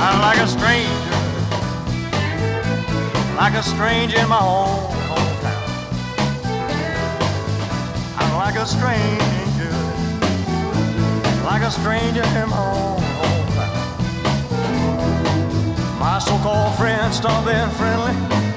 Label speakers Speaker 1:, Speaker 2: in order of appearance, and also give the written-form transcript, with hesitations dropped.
Speaker 1: I'm like a stranger in my own hometown. I'm like a stranger in my own hometown. My so-called friends stop being friendly.